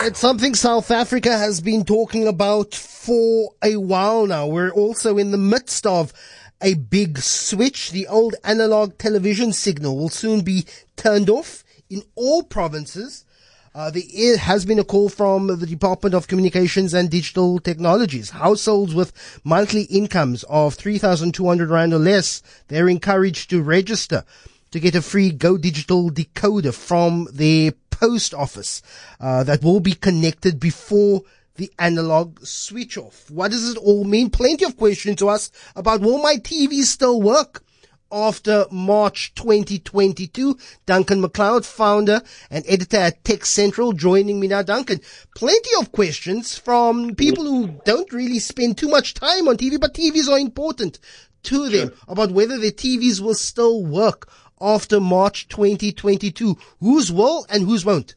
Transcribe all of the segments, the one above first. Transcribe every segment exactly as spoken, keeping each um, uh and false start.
It's something South Africa has been talking about for a while now. We're also in the midst of a big switch. The old analog television signal will soon be turned off in all provinces. Uh, there has been a call from the Department of Communications and Digital Technologies. Households with monthly incomes of three thousand two hundred rand or less, they're encouraged to register to get a free Go Digital decoder from their post office uh, that will be connected before the analog switch off. What does it all mean? Plenty of questions to us about will my T V still work after March twenty twenty-two. Duncan McLeod, founder and editor at Tech Central, joining me now. Duncan, plenty of questions from people who don't really spend too much time on T V, but T Vs are important to them, sure, about whether their T Vs will still work after March twenty twenty-two. Whose will and whose won't?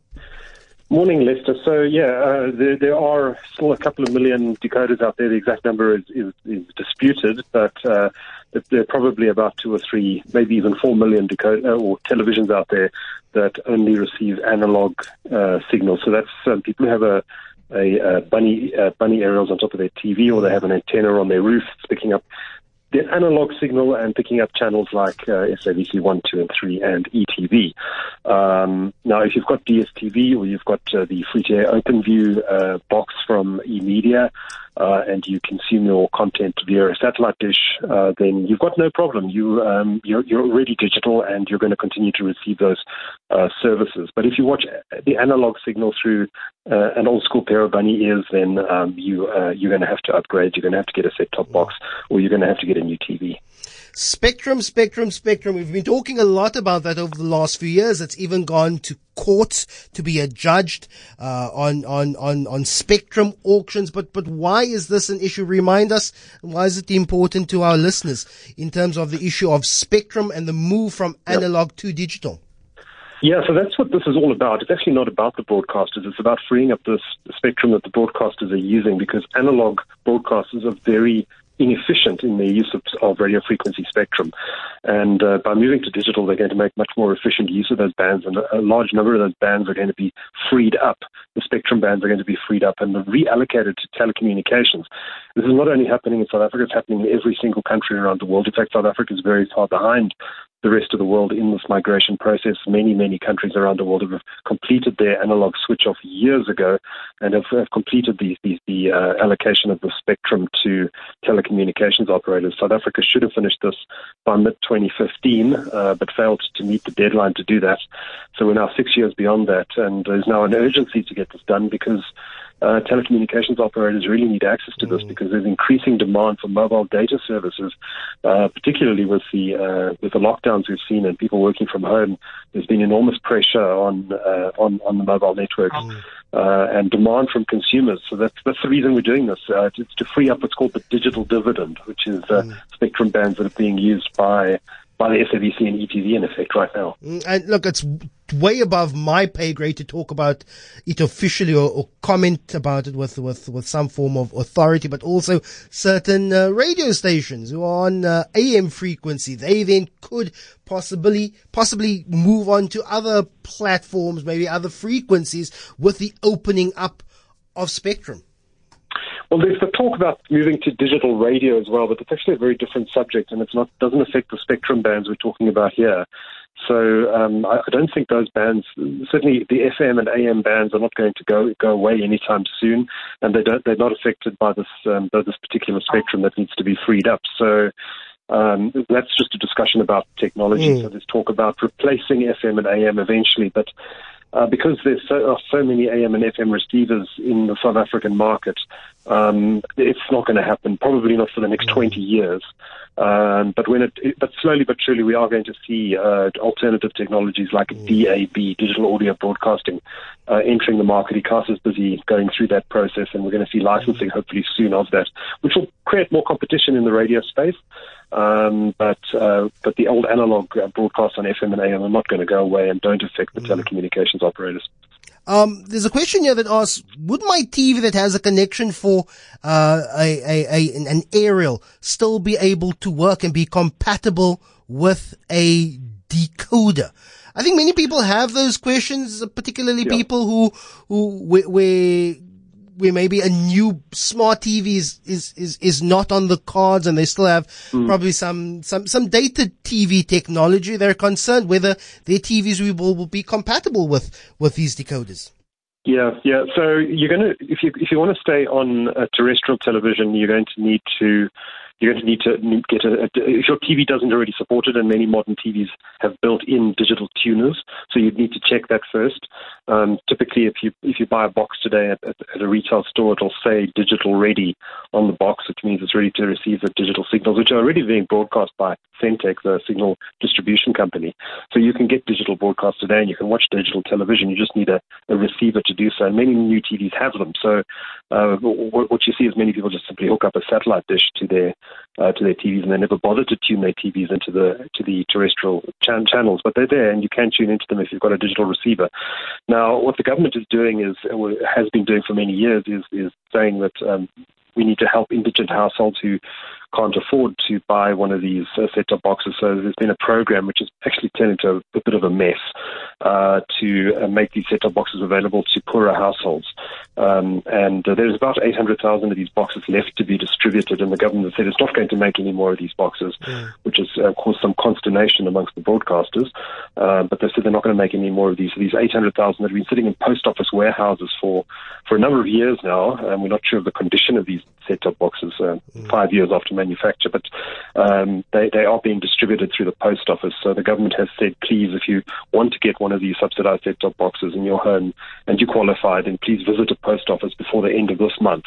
Morning, Lester. So, yeah, uh, there, there are still a couple of million decoders out there. The exact number is, is, is disputed, but uh, there are probably about two or three, maybe even four million decoder or televisions out there that only receive analog uh, signals. So that's um, people who have a, a, a bunny uh, bunny aerials on top of their T V, or they have an antenna on their roof picking up the analog signal and picking up channels like uh, S A B C one, two, and three, and E T V. Um, now, if you've got D S T V or you've got uh, the free-to-air OpenView uh, box from eMedia, uh, and you consume your content via a satellite dish, uh, then you've got no problem. You, um, you're, you're already digital, and you're going to continue to receive those uh, services. But if you watch the analog signal through uh, an old-school pair of bunny ears, then um, you, uh, you're going to have to upgrade. You're going to have to get a set-top box, or you're going to have to get a new T V. Spectrum, Spectrum, Spectrum. We've been talking a lot about that over the last few years. It's even gone to courts to be adjudged uh, on on on on spectrum auctions. But but why is this an issue? Remind us. Why is it important to our listeners in terms of the issue of spectrum and the move from analog yep. to digital? Yeah, so that's what this is all about. It's actually not about the broadcasters. It's about freeing up this spectrum that the broadcasters are using, because analog broadcasters are very inefficient in their use of, of radio frequency spectrum. And uh, by moving to digital, they're going to make much more efficient use of those bands, and a, a large number of those bands are going to be freed up. The spectrum bands are going to be freed up and reallocated to telecommunications. This is not only happening in South Africa, it's happening in every single country around the world. In fact, South Africa is very far behind the rest of the world in this migration process. Many, many countries around the world have completed their analog switch off years ago and have, have completed the, the, the uh, allocation of the spectrum to telecommunications operators. South Africa should have finished this by mid twenty fifteen, uh, but failed to meet the deadline to do that. So we're now six years beyond that, and there's now an urgency to get this done, because Uh, telecommunications operators really need access to this, because there's increasing demand for mobile data services, uh, particularly with the uh, with the lockdowns we've seen and people working from home. There's been enormous pressure on uh, on, on the mobile networks uh, and demand from consumers. So that's that's the reason we're doing this. Uh, it's to free up what's called the digital dividend, which is uh, spectrum bands that are being used by by the S A B C and E T V in effect right now. And look, it's way above my pay grade to talk about it officially or, or comment about it with, with, with some form of authority, but also certain uh, radio stations who are on uh, A M frequency. They then could possibly, possibly move on to other platforms, maybe other frequencies, with the opening up of spectrum. Well, there's the talk about moving to digital radio as well, but it's actually a very different subject, and it's not doesn't affect the spectrum bands we're talking about here. So um, I, I don't think those bands, certainly the F M and A M bands, are not going to go go away anytime soon, and they don't they're not affected by this um, by this particular spectrum that needs to be freed up. So um, that's just a discussion about technology. Mm. So there's talk about replacing F M and A M eventually, but Uh, because there's so, are so many A M and F M receivers in the South African market, um, it's not going to happen, probably not for the next twenty years. Um, but when it, it, but slowly but surely, we are going to see uh, alternative technologies like D A B, digital audio broadcasting, uh, entering the market. ICASA is busy going through that process, and we're going to see licensing hopefully soon of that, which will create more competition in the radio space. Um, but uh, but the old analog uh, broadcasts on F M and A M are not going to go away and don't affect the mm. telecommunications operators. Um, there's a question here that asks, would my T V that has a connection for uh, a, a, a an aerial still be able to work and be compatible with a decoder? I think many people have those questions, particularly Yeah. people who, who, where, where, where maybe a new smart T V is, is, is, is not on the cards and they still have mm. probably some, some, some dated T V technology. They're concerned whether their T Vs will, will be compatible with, with these decoders. Yeah, yeah. So you're going to, if you if you want to stay on a terrestrial television, you're going to need to you're going to need to get a, a if your T V doesn't already support it, and many modern T Vs have built-in digital tuners, so you'd need to check that first. Um, typically, if you if you buy a box today at, at, at a retail store, it'll say digital ready on the box, which means it's ready to receive the digital signals, which are already being broadcast by Centec, the signal distribution company. So you can get digital broadcasts today, and you can watch digital television. You just need a, a receiver to do so, and many new T Vs have them. So uh, what, what you see is many people just simply hook up a satellite dish to their uh, to their T Vs, and they never bother to tune their T Vs into the to the terrestrial chan- channels. But they're there, and you can tune into them if you've got a digital receiver. Now, what the government is doing is has been doing for many years is is saying that um, we need to help indigent households who can't afford to buy one of these uh, set-top boxes. So there's been a program which has actually turned into a, a bit of a mess uh, to uh, make these set-top boxes available to poorer households. Um, and uh, there's about eight hundred thousand of these boxes left to be distributed, and the government has said it's not going to make any more of these boxes, mm. which has uh, caused some consternation amongst the broadcasters. Uh, but they said they're not going to make any more of these. So these eight hundred thousand have been sitting in post office warehouses for, for a number of years now, and we're not sure of the condition of these set-top boxes uh, mm. five years after manufacture, but um, they, they are being distributed through the post office. So the government has said, please, if you want to get one of these subsidized set-top boxes in your home and you qualify, then please visit a post office before the end of this month.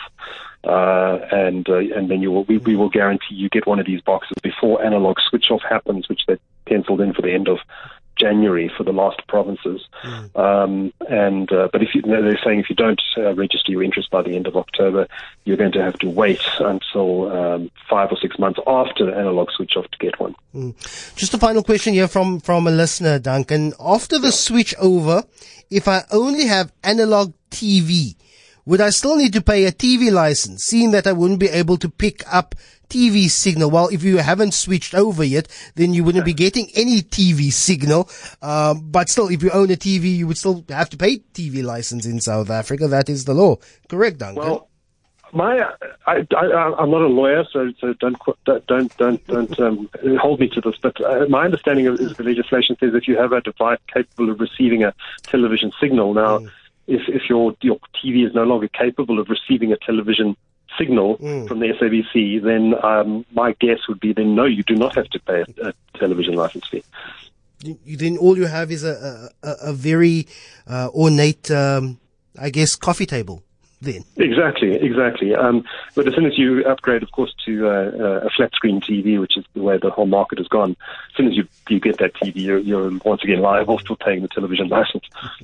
Uh, and uh, and then you will we, we will guarantee you get one of these boxes before analog switch off happens, which they penciled in for the end of January for the last provinces. Mm. Um, and uh, but if you, they're saying if you don't uh, register your interest by the end of October, you're going to have to wait until um, five or six months after the analog switch off to get one. Mm. Just a final question here from from a listener, Duncan. After the yeah. switch over, if I only have analog T V, would I still need to pay a T V license, seeing that I wouldn't be able to pick up T V signal? Well, if you haven't switched over yet, then you wouldn't be getting any T V signal. Um, but still, if you own a T V, you would still have to pay T V license in South Africa. That is the law. Correct, Duncan? Well, my, I, I, I'm not a lawyer, so, so don't, don't, don't, don't um, hold me to this. But uh, my understanding of is the legislation says if you have a device capable of receiving a television signal, now. Mm. If, if your your T V is no longer capable of receiving a television signal mm. from the S A B C, then um, my guess would be then no, you do not have to pay a, a television license fee. You, then all you have is a a, a very uh, ornate, um, I guess, coffee table. Then exactly, exactly. Um, but as soon as you upgrade, of course, to uh, a flat screen T V, which is the way the whole market has gone, as soon as you you get that T V, you're, you're once again liable for paying the television license.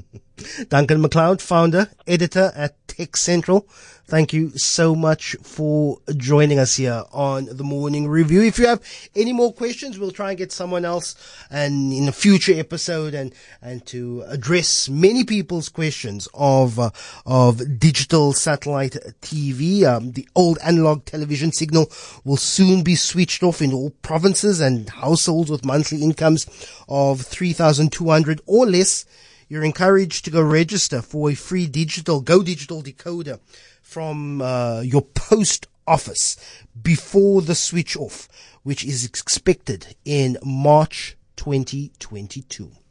Duncan McLeod, founder, editor at Tech Central. Thank you so much for joining us here on the Morning Review. If you have any more questions, we'll try and get someone else and in a future episode and, and to address many people's questions of, uh, of digital satellite T V. Um, the old analog television signal will soon be switched off in all provinces, and households with monthly incomes of three thousand two hundred or less. You're encouraged to go register for a free digital, Go Digital decoder from uh, your post office before the switch off, which is expected in March twenty twenty-two.